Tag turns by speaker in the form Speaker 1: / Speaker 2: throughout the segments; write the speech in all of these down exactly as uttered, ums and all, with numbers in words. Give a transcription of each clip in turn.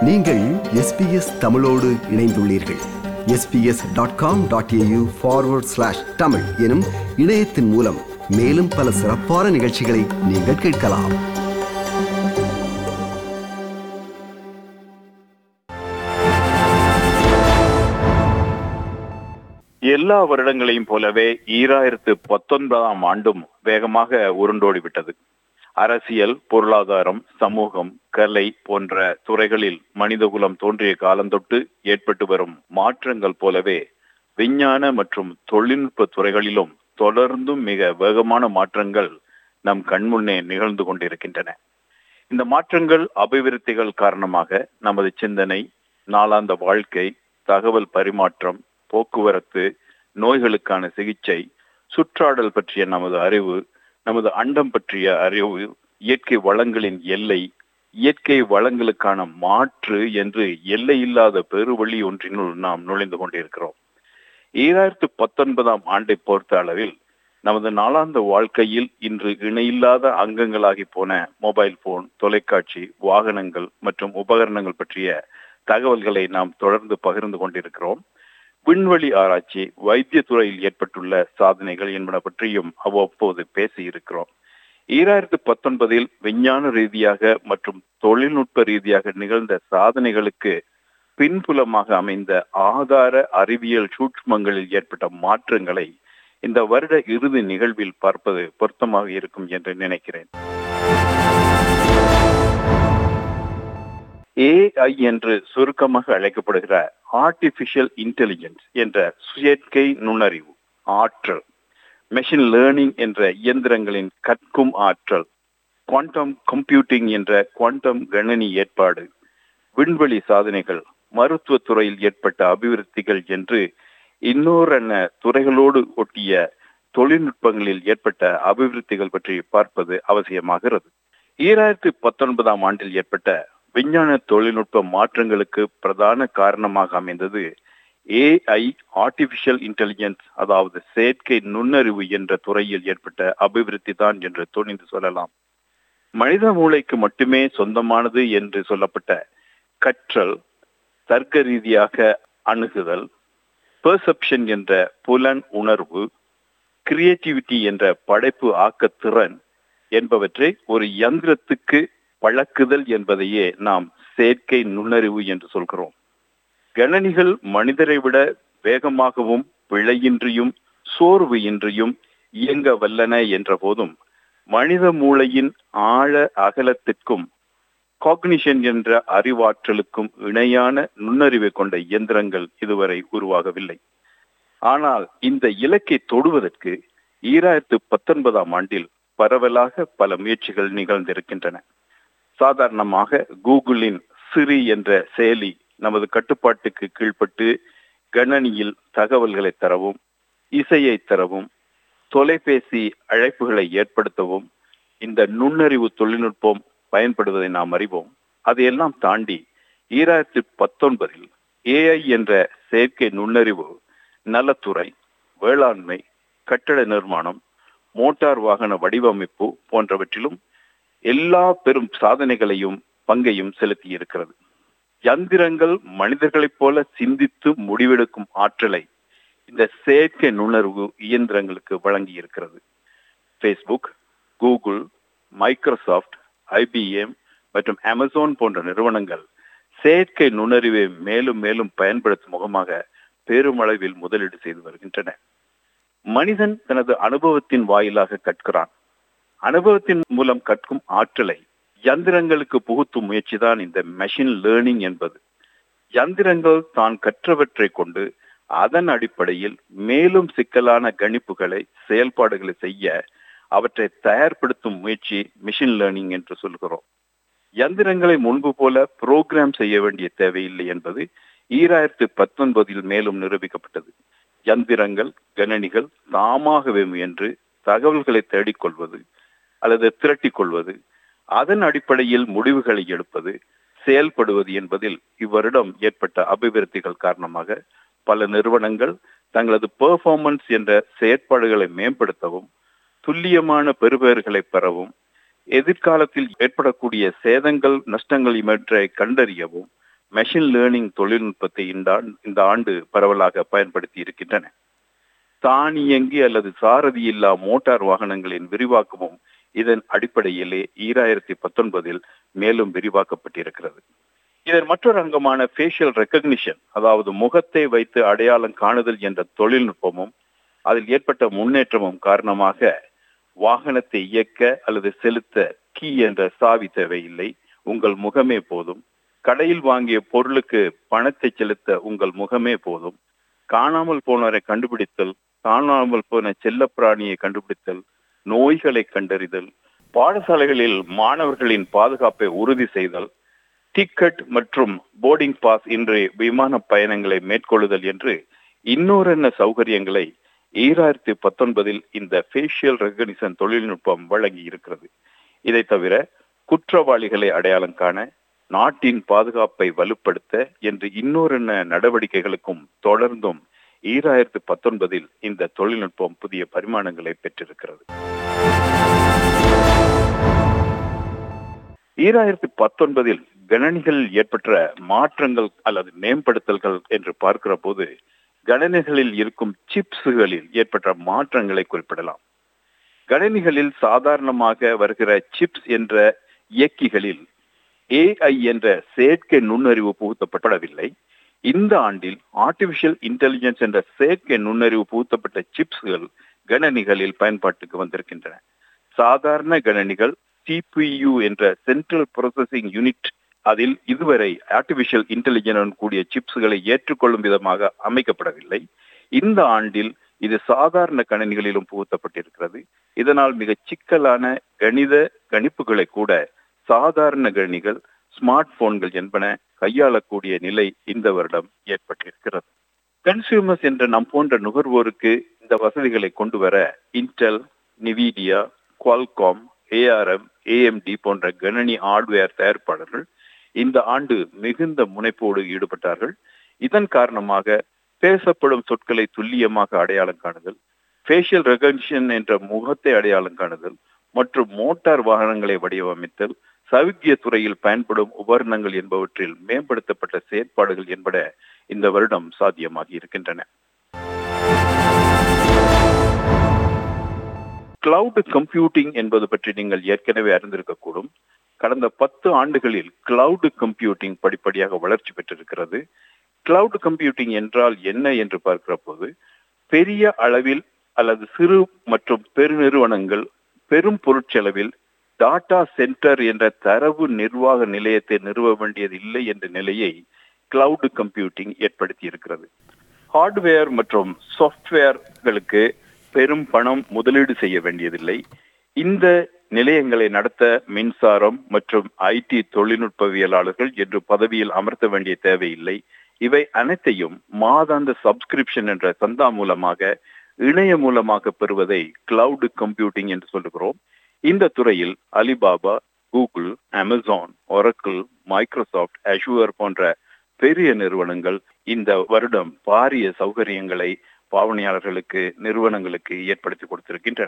Speaker 1: நீங்கள் எஸ்பிஎஸ் தமிழோடு இணைந்துள்ளீர்கள். SBS dot com dot AU forward slash Tamil எனும் இணையத்தின் மூலம் மேலும் பல சிறப்பான நிகழ்ச்சிகளை நீங்கள் கேட்கலாம்.
Speaker 2: எல்லா வருடங்களையும் போலவே ஈராயிரத்து பத்தொன்பதாம் ஆண்டும் வேகமாக உருண்டோடிவிட்டது. அரசியல், பொருளாதாரம், சமூகம், கலை போன்ற துறைகளில் மனிதகுலம் தோன்றிய காலந்தொட்டு ஏற்பட்டு வரும் மாற்றங்கள் போலவே விஞ்ஞான மற்றும் தொழில்நுட்ப துறைகளிலும் தொடர்ந்தும் மிக வேகமான மாற்றங்கள் நம் கண்முன்னே நிகழ்ந்து கொண்டிருக்கின்றன. இந்த மாற்றங்கள், அபிவிருத்திகள் காரணமாக நமது சிந்தனை, நாளாந்த வாழ்க்கை, தகவல் பரிமாற்றம், போக்குவரத்து, நோய்களுக்கான சிகிச்சை, சுற்றாடல் பற்றிய நமது அறிவு, நமது அண்டம் பற்றிய அறிவு, இயற்கை வளங்களின் எல்லை, இயற்கை வளங்களுக்கான மாற்று என்று எல்லையில்லாத பெருவழி ஒன்றினுள் நாம் நுழைந்து கொண்டிருக்கிறோம். ஈராயிரத்து பத்தொன்பதாம் ஆண்டை பொறுத்த அளவில் நமது நாளாந்த வாழ்க்கையில் இன்று இணையில்லாத அங்கங்களாகி போன மொபைல் போன், தொலைக்காட்சி, வாகனங்கள் மற்றும் உபகரணங்கள் பற்றிய தகவல்களை நாம் தொடர்ந்து பகிர்ந்து கொண்டிருக்கிறோம். விண்வெளி ஆராய்ச்சி, வைத்திய துறையில் ஏற்பட்டுள்ள சாதனைகள் என்பன பற்றியும் அவ்வப்போது பேசி இருக்கிறோம். ஈராயிரத்து பத்தொன்பதில் விஞ்ஞான ரீதியாக மற்றும் தொழில்நுட்ப ரீதியாக நிகழ்ந்த சாதனைகளுக்கு பின்புலமாக அமைந்த ஆதார அறிவியல் சூட்சுமங்களில் ஏற்பட்ட மாற்றங்களை இந்த வருட இறுதி நிகழ்வில் பார்ப்பது பொருத்தமாக இருக்கும் என்று நினைக்கிறேன். ஏஐ என்று சுருக்கமாக அழைக்கப்படுகிற ஆர்டிபிஷியல் இன்டெலிஜென்ஸ் என்ற செயற்கை நுண்ணறிவு ஆற்றல், மெஷின் லேர்னிங் என்ற இயந்திரங்களின் கற்கும் ஆற்றல், குவாண்டம் கம்ப்யூட்டிங் என்ற குவாண்டம் கணனி ஏற்பாடு, விண்வெளி சாதனைகள், மருத்துவ துறையில் ஏற்பட்ட அபிவிருத்திகள் என்று இன்னொரு துறைகளோடு ஒட்டிய தொழில்நுட்பங்களில் ஏற்பட்ட அபிவிருத்திகள் பற்றி பார்ப்பது அவசியமாகிறது. ஈராயிரத்து பத்தொன்பதாம் ஆண்டில் ஏற்பட்ட விஞ்ஞான தொழில்நுட்ப மாற்றங்களுக்கு பிரதான காரணமாக அமைந்தது ஏஐ, ஆர்டிபிஷியல் இன்டெலிஜென்ஸ், அதாவது செயற்கை நுண்ணறிவு என்ற துறையில் ஏற்பட்ட அபிவிருத்தி தான் என்று துணிந்து சொல்லலாம். மனித மூளைக்கு மட்டுமே சொந்தமானது என்று சொல்லப்பட்ட கற்றல், தர்க்க ரீதியாக அணுகுதல், பெர்செப்ஷன் என்ற புலன் உணர்வு, கிரியேட்டிவிட்டி என்ற படைப்பு ஆக்கத்திறன் என்பவற்றை ஒரு யந்திரத்துக்கு பழக்குதல் என்பதையே நாம் செயற்கை நுண்ணறிவு என்று சொல்கிறோம். கணனிகள் மனிதரை விட வேகமாகவும் பிழையின்றியும் சோர்வு இன்றியும் இயங்க வல்லன என்ற போதும் மனித மூளையின் ஆழ அகலத்திற்கும் காக்னிஷன் என்ற அறிவாற்றலுக்கும் இணையான நுண்ணறிவை கொண்ட இயந்திரங்கள் இதுவரை உருவாகவில்லை. ஆனால் இந்த இலக்கை தொடுவதற்கு ஈராயிரத்து பத்தொன்பதாம் ஆண்டில் பரவலாக பல முயற்சிகள் நிகழ்ந்திருக்கின்றன. சாதாரணமாக கூகுளின் சிரி என்ற செயலி நமது கட்டுப்பாட்டுக்கு கீழ்ப்பட்டு கணனியில் தகவல்களை தரவும், இசையை தரவும், தொலைபேசி அழைப்புகளை ஏற்படுத்தவும் இந்த நுண்ணறிவு தொழில்நுட்பம் பயன்படுவதை நாம் அறிவோம். அதையெல்லாம் தாண்டி ஈராயிரத்தி பத்தொன்பதில் ஏஐ என்ற செயற்கை நுண்ணறிவு நலத்துறை, வேளாண்மை, கட்டட நிர்மாணம், மோட்டார் வாகன வடிவமைப்பு போன்றவற்றிலும் எல்லா பெரும் சாதனைகளையும் பங்கையும் செலுத்தி இருக்கிறது. யந்திரங்கள் மனிதர்களைப் போல சிந்தித்து முடிவெடுக்கும் ஆற்றலை இந்த செயற்கை நுண்ணறிவு இயந்திரங்களுக்கு வழங்கி இருக்கிறது. ஃபேஸ்புக், கூகுள், மைக்ரோசாஃப்ட், ஐபிஎம் மற்றும் அமேசான் போன்ற நிறுவனங்கள் செயற்கை நுண்ணறிவை மேலும் மேலும் பயன்படுத்தும் முகமாக பெருமளவில் முதலீடு செய்து வருகின்றன. மனிதன் தனது அனுபவத்தின் வாயிலாக கற்கிறான். அனுபவத்தின் மூலம் கற்கும் ஆற்றலை யந்திரங்களுக்கு புகுத்தும் முயற்சிதான் இந்த மெஷின் லேர்னிங் என்பது. யந்திரங்கள் தான் கற்றவற்றை கொண்டு அதன் அடிப்படையில் மேலும் சிக்கலான கணிப்புகளை, செயல்பாடுகளை செய்ய அவற்றை தயார்படுத்தும் முயற்சி மெஷின் லேர்னிங் என்று சொல்கிறோம். யந்திரங்களை முன்பு போல புரோகிராம் செய்ய வேண்டிய தேவையில்லை என்பது ஈராயிரத்து பத்தொன்பதில் மேலும் நிரூபிக்கப்பட்டது. யந்திரங்கள், கணனிகள் தாமாகவே முயன்று தகவல்களை தேடிக்கொள்வது அல்லது திரட்டிக் கொள்வது, அதன் அடிப்படையில் முடிவுகளை எடுப்பது, செயல்படுவது என்பதில் இவ்வருடம் ஏற்பட்ட அபிவிருத்திகள் காரணமாக பல நிறுவனங்கள் தங்களது பெர்ஃபார்மன்ஸ் என்ற செயற்பாடுகளை மேம்படுத்தவும், துல்லியமான பெறுபேறுகளை பெறவும், எதிர்காலத்தில் ஏற்படக்கூடிய சேதங்கள், நஷ்டங்கள் இவற்றை கண்டறியவும், மெஷின் லேர்னிங் தொழில்நுட்பத்தை இந்த ஆண்டு இந்த ஆண்டு பரவலாக பயன்படுத்தி இருக்கின்றன. தானியங்கி அல்லது சாரதி இல்லா மோட்டார் வாகனங்களின் விரிவாக்கமும் இதன் அடிப்படையிலே ஈராயிரத்தி பத்தொன்பதில் மேலும் விரிவாக்கப்பட்டிருக்கிறது. இதன் மற்றொரு அங்கமான ஃபேஷியல் ரெக்கக்னிஷன், அதாவது முகத்தை வைத்து அடையாளம் காணுதல் என்ற தொழில்நுட்பமும் அதில் ஏற்பட்ட முன்னேற்றமும் காரணமாக வாகனத்தை இயக்க அல்லது செலுத்த கீ என்ற சாவி தேவையில்லை, உங்கள் முகமே போதும். கடையில் வாங்கிய பொருளுக்கு பணத்தை செலுத்த உங்கள் முகமே போதும். காணாமல் போனவரை கண்டுபிடித்தல், காணாமல் போன செல்லப்பிராணியை கண்டுபிடித்தல், நோய்களை கண்டறிதல், பாடசாலைகளில் மாணவர்களின் பாதுகாப்பை உறுதி செய்தல், டிக்கெட் மற்றும் போர்டிங் பாஸ் இன்றி விமான பயணங்களை மேற்கொள்ளுதல் என்று இன்னொரு சௌகரியங்களை ஈராயிரத்தி பத்தொன்பதில் இந்த ஃபேஷியல் ரெகக்னிஷன் தொழில்நுட்பம் வழங்கி இருக்கிறது. இதை தவிர குற்றவாளிகளை அடையாளம் காண, நாட்டின் பாதுகாப்பை வலுப்படுத்த என்று இன்னொரு நடவடிக்கைகளுக்கும் தொடர்ந்தும் ஈராயிரத்தி பத்தொன்பதில் இந்த தொழில்நுட்பம் புதிய பரிமாணங்களை பெற்றிருக்கிறது. ஈராயிரத்தி பத்தொன்பதில் கணனிகளில் ஏற்பட்ட மாற்றங்கள் அல்லது மேம்படுத்தல்கள் என்று பார்க்கிற போது கணனிகளில் இருக்கும் சிப்ஸ்களில் ஏற்பட்ட மாற்றங்களை குறிப்பிடலாம். கணனிகளில் சாதாரணமாக வருகிற சிப்ஸ் என்ற இயக்கிகளில் ஏஐ என்ற செயற்கை நுண்ணறிவு புகுத்தப்படவில்லை. இந்த ஆண்டில் ஆர்டிபிஷியல் இன்டெலிஜென்ஸ் என்ற செயற்கை நுண்ணறிவு புகுத்தப்பட்ட சிப்ஸ்கள் கணனிகளில் பயன்பாட்டுக்கு வந்திருக்கின்றன. சாதாரண கணனிகள் சிபியு என்ற சென்ட்ரல் ப்ராசஸிங் யூனிட், அதில் இதுவரை ஆர்டிபிஷியல் இன்டெலிஜென்ஸ் கூடிய சிப்ஸ்களை ஏற்றுக்கொள்ளும் விதமாக அமைக்கப்படவில்லை. இந்த ஆண்டில் இது சாதாரண கணினிகளிலும் புகுத்தப்பட்டிருக்கிறது. இதனால் மிக சிக்கலான கணித கணிப்புகளை கூட சாதாரண கணினிகள், ஸ்மார்ட் போன்கள் என்பன கையாளக்கூடிய நிலை இந்த வருடம் ஏற்பட்டிருக்கிறது. கன்சியூமர்ஸ் என்ற நம் போன்ற நுகர்வோருக்கு இந்த வசதிகளை கொண்டு வர Intel, Nvidia, Qualcomm, ARM, AMD போன்ற கணனி ஹார்ட்வேர் தயாரிப்பாளர்கள் இந்த ஆண்டு மிகுந்த முனைப்போடு ஈடுபட்டார்கள். இதன் காரணமாக பேசப்படும் சொற்களை துல்லியமாக அடையாளம் காணுதல், ஃபேஷியல் ரெகக்னிஷன் என்ற முகத்தை அடையாளம் காணுதல் மற்றும் மோட்டார் வாகனங்களை வடிவமைத்தல், சவுக்கிய துறையில் பயன்படும் உபகரணங்கள் என்பவற்றில் மேம்படுத்தப்பட்ட செயற்பாடுகள் என்பன இந்த வருடம் சாத்தியமாகி இருக்கின்றன. கிளவுட் கம்ப்யூட்டிங் என்பது பற்றி நீங்கள் ஏற்கனவே அறிந்திருக்கக்கூடும். கடந்த பத்து ஆண்டுகளில் கிளவுட் கம்ப்யூட்டிங் படிப்படியாக வளர்ச்சி பெற்றிருக்கிறது. கிளவுட் கம்ப்யூட்டிங் என்றால் என்ன என்று பார்க்கிற போது, பெரிய அளவில் அல்லது சிறு மற்றும் பெருநிறுவனங்கள் பெரும் பொருட்செலவில் டாடா சென்டர் என்ற தரவு நிர்வாக நிலையத்தை நிறுவ வேண்டியது இல்லை என்ற நிலையை கிளவுட் கம்ப்யூட்டிங் ஏற்படுத்தி இருக்கிறது. ஹார்ட்வேர் மற்றும் சாஃப்ட்வேர்களுக்கு பெரும் பணம் முதலீடு செய்ய வேண்டியதில்லை. இந்த நிலையங்களை நடத்த மின்சாரம் மற்றும் ஐடி தொழில்நுட்பவியலாளர்கள் என்று பதவியில் அமர்த்த வேண்டிய தேவையில்லை. இவை அனைத்தையும் மாதாந்த சப்ஸ்கிரிப்ஷன் என்ற சந்தா மூலமாக, இணைய மூலமாக பெறுவதை கிளவுட் கம்ப்யூட்டிங் என்று சொல்லுகிறோம். இந்த துறையில் Alibaba, Google, Amazon, Oracle, Microsoft, Azure போன்ற பெரிய நிறுவனங்கள் இந்த வருடம் பாரிய சௌகரியங்களை பாவனையாளர்களுக்கு, நிறுவனங்களுக்கு ஏற்படுத்தி கொடுத்திருக்கின்றன.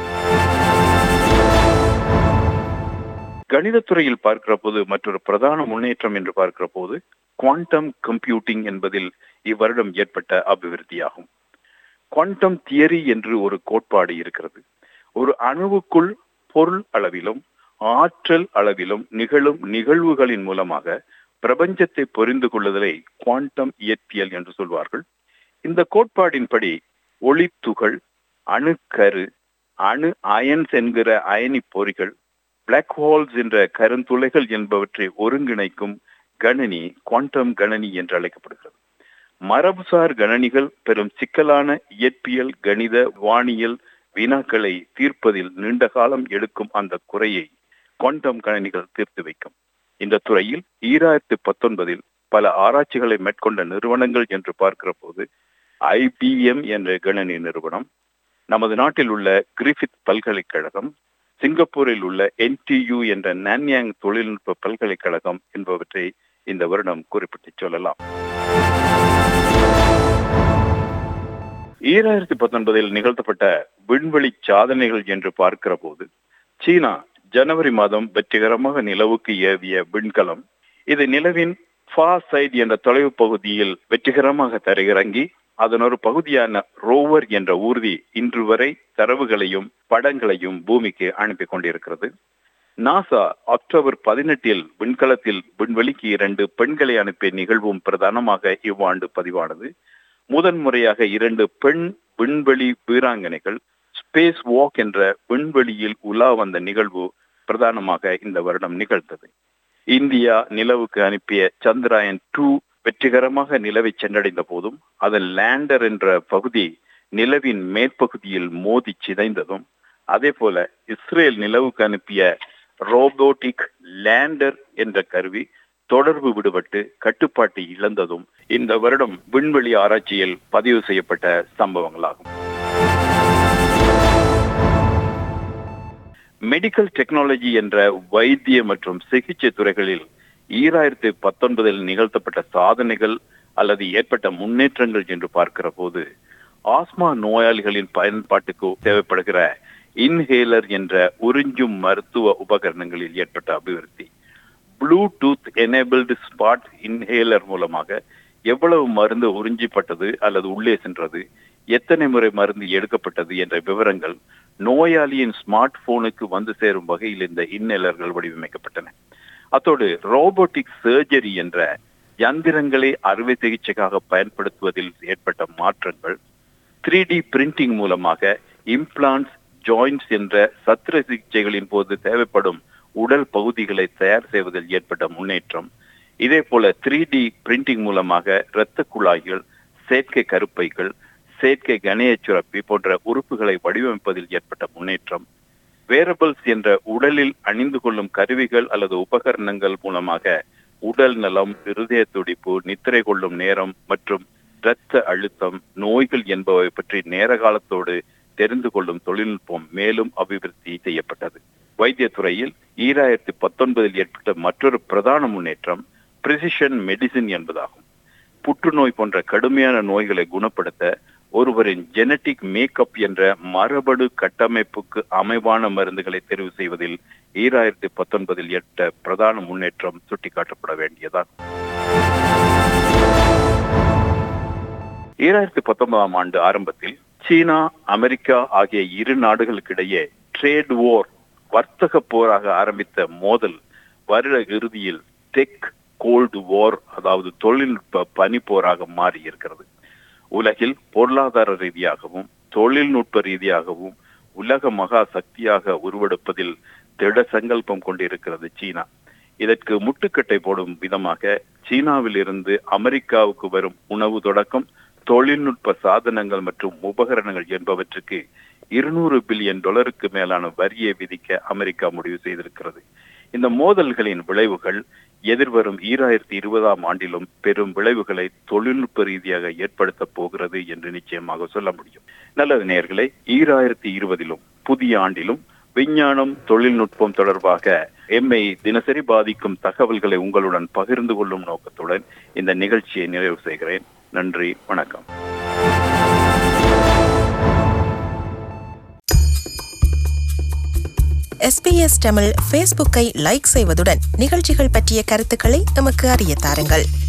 Speaker 2: கணிதத்துறையில் பார்க்கிற போது மற்றொரு பிரதான முன்னேற்றம் என்று பார்க்கிற போது குவாண்டம் கம்ப்யூட்டிங் என்பதில் இவ்வருடம் ஏற்பட்ட அபிவிருத்தியாகும். குவாண்டம் தியரி என்று ஒரு கோட்பாடு இருக்கிறது. ஒரு அணுவுக்குள் பொருள் அளவிலும் ஆற்றல் அளவிலும் நிகழும் நிகழ்வுகளின் மூலமாக பிரபஞ்சத்தை புரிந்து கொள்ளுதலை குவாண்டம் இயற்பியல் என்று சொல்வார்கள். இந்த கோட்பாடின்படி ஒளித்துகள், அணுக்கரு, அணு அயன்ஸ் என்கிற அயனி பொறிகள், பிளாக் ஹோல்ஸ் என்ற கருந்துளைகள் என்பவற்றை ஒருங்கிணைக்கும் கணனி குவாண்டம் கணனி என்று அழைக்கப்படுகிறது. மரபுசார் கணனிகள் பெரும் சிக்கலான இயற்பியல், கணித, வானியல் வினாக்களை தீர்ப்பதில் நீண்ட காலம் எடுக்கும் அந்த குறையை குவாண்டம் கணனிகள் தீர்த்து வைக்கும். இந்த துறையில் ஈராயிரத்தி பத்தொன்பதில் பல ஆராய்ச்சிகளை மேற்கொண்ட நிறுவனங்கள் என்று பார்க்கிற போது ஐபிஎம் என்ற கணனி நிறுவனம், நமது நாட்டில் உள்ள கிரிஃபித் பல்கலைக்கழகம், சிங்கப்பூரில் உள்ள என்டியு என்ற நான்யாங் தொழில்நுட்ப பல்கலைக்கழகம் என்பவற்றை இந்த வருடம் குறிப்பிட்டு சொல்லலாம். ஈராயிரத்தி பத்தொன்பதில் நிகழ்த்தப்பட்ட விண்வெளி சாதனைகள் என்று பார்க்கிற போது, சீனா ஜனவரி மாதம் வெற்றிகரமாக நிலவுக்கு ஏவிய விண்கலம், இது நிலவின் ஃபார்சைட் என்ற தொலைவு பகுதியில் வெற்றிகரமாக தரையிறங்கி அதன் ஒரு பகுதியான ரோவர் என்ற ஊர்தி இன்று வரை தரவுகளையும் படங்களையும் பூமிக்கு அனுப்பி கொண்டிருக்கிறது. நாசா அக்டோபர் பதினெட்டில் விண்கலத்தில் விண்வெளிக்கு இரண்டு பெண்களை அனுப்பிய நிகழ்வும் பிரதானமாக இவ்வாண்டு பதிவானது. முதன்முறையாக இரண்டு பெண் விண்வெளி வீராங்கனைகள் ஸ்பேஸ் வாக் என்ற விண்வெளியில் உலா வந்த நிகழ்வு பிரதானமாக இந்த வருடம் நிகழ்ந்தது. இந்தியா நிலவுக்கு அனுப்பிய சந்திராயன் டூ வெற்றிகரமாக நிலவை சென்றடைந்த போதும் அதன் லேண்டர் என்ற பகுதி நிலவின் மேற்பகுதியில் மோதி சிதைந்ததும், அதே போல இஸ்ரேல் நிலவுக்கு அனுப்பிய ரோபோட்டிக் லேண்டர் என்ற கருவி தொடர்பு விடுபட்டு கட்டுப்பாட்டை இழந்ததும் இந்த வருடம் விண்வெளி ஆராய்ச்சியில் பதிவு செய்யப்பட்ட சம்பவங்களாகும். மெடிக்கல் டெக்னாலஜி என்ற வைத்திய மற்றும் சிகிச்சை துறைகளில் ஈராயிரத்தி பத்தொன்பதில் நிகழ்த்தப்பட்ட சாதனைகள் அல்லது ஏற்பட்ட முன்னேற்றங்கள் என்று பார்க்கிற போது, ஆஸ்மா நோயாளிகளின் பயன்பாட்டுக்கு தேவைப்படுகிற இன்ஹேலர் என்ற உறிஞ்சும் மருத்துவ உபகரணங்களில் ஏற்பட்ட அபிவிருத்தி, ப்ளூடூத் எனேபிள்டு ஸ்பாட் இன்ஹேலர் மூலமாக எவ்வளவு மருந்து உறிஞ்சப்பட்டது அல்லது உள்ளே சென்றது, எத்தனை முறை மருந்து எடுக்கப்பட்டது என்ற விவரங்கள் நோயாளியின் ஸ்மார்ட் போனுக்கு வந்து சேரும் வகையில் இந்த இன்ஹேலர்கள் வடிவமைக்கப்பட்டன. அத்தோடு ரோபோட்டிக் சர்ஜரி என்ற யந்திரங்களை அறுவை சிகிச்சைக்காக பயன்படுத்துவதில் ஏற்பட்ட மாற்றங்கள், த்ரீ டி பிரிண்டிங் மூலமாக இம்ப்ளான்ட்ஸ், ஜாயின்ட்ஸ் என்ற சத்திர சிகிச்சைகளின் போது தேவைப்படும் உடல் பகுதிகளை தயார் செய்வதில் ஏற்பட்ட முன்னேற்றம், இதே போல த்ரீ டி பிரிண்டிங் மூலமாக இரத்த குழாய்கள், செயற்கை கருப்பைகள், செயற்கை கணைய சுரப்பி போன்ற உறுப்புகளை வடிவமைப்பதில் ஏற்பட்ட முன்னேற்றம், வேரபிள்ஸ் என்ற உடலில் அணிந்து கொள்ளும் கருவிகள் அல்லது உபகரணங்கள் மூலமாக உடல் நலம், இருதய துடிப்பு, நித்திரை கொள்ளும் நேரம் மற்றும் இரத்த அழுத்தம், நோய்கள் என்பவை பற்றி நேர காலத்தோடு தெரிந்து கொள்ளும் தொழில்நுட்பம் மேலும் அபிவிருத்தி செய்யப்பட்டது. வைத்தியத்துறையில் ஈராயிரத்தி பத்தொன்பதில் ஏற்பட்ட மற்றொரு பிரதான முன்னேற்றம் பிரிசிஷன் மெடிசின் என்பதாகும். புற்றுநோய் போன்ற கடுமையான நோய்களை குணப்படுத்த ஒருவரின் ஜெனட்டிக் மேக்கப் என்ற மரபணு கட்டமைப்புக்கு அமைவான மருந்துகளை தெரிவு செய்வதில் ஈராயிரத்தி பத்தொன்பதில் ஏற்பட்ட பிரதான முன்னேற்றம் சுட்டிக்காட்டப்பட வேண்டியதாகும். ஈராயிரத்தி பத்தொன்பதாம் ஆண்டு ஆரம்பத்தில் சீனா, அமெரிக்கா ஆகிய இரு நாடுகளுக்கிடையே ட்ரேட் வார், வர்த்தக போராக ஆரம்பித்த மோதல் வருட இறுதியில் டெக் கோல்டு வார், அதாவது தொழில்நுட்ப பனிப்போராக மாறி இருக்கிறது. உலகில் பொருளாதார ரீதியாகவும் தொழில்நுட்ப ரீதியாகவும் உலக மகா சக்தியாக உருவெடுப்பதில் திட சங்கல்பம் கொண்டிருக்கிறது சீனா. இதற்கு முட்டுக்கட்டை போடும் விதமாக சீனாவில் இருந்து அமெரிக்காவுக்கு வரும் உணவு தொடக்கம் தொழில்நுட்ப சாதனங்கள் மற்றும் உபகரணங்கள் என்பவற்றுக்கு இருநூறு பில்லியன் டாலருக்கு மேலான வரியை விதிக்க அமெரிக்கா முடிவு செய்திருக்கிறது. இந்த மோதல்களின் விளைவுகள் எதிர்வரும் ஈராயிரத்தி இருபதாம் ஆண்டிலும் பெரும் விளைவுகளை தொழில்நுட்ப ரீதியாக ஏற்படுத்த போகிறது என்று நிச்சயமாக சொல்ல முடியும். நல்லது நேயர்களே, ஈராயிரத்தி இருபதிலும் புதிய ஆண்டிலும் விஞ்ஞானம், தொழில்நுட்பம் தொடர்பாக எம்மை தினசரி பாதிக்கும் தகவல்களை உங்களுடன் பகிர்ந்து கொள்ளும் நோக்கத்துடன் இந்த நிகழ்ச்சியை நிறைவு செய்கிறேன். நன்றி, வணக்கம்.
Speaker 3: எஸ் பி எஸ் தமிழ் ஃபேஸ்புக்கை லைக் செய்வதுடன் நிகழ்ச்சிகள் பற்றிய கருத்துக்களை நமக்கு அறிய தாருங்கள்.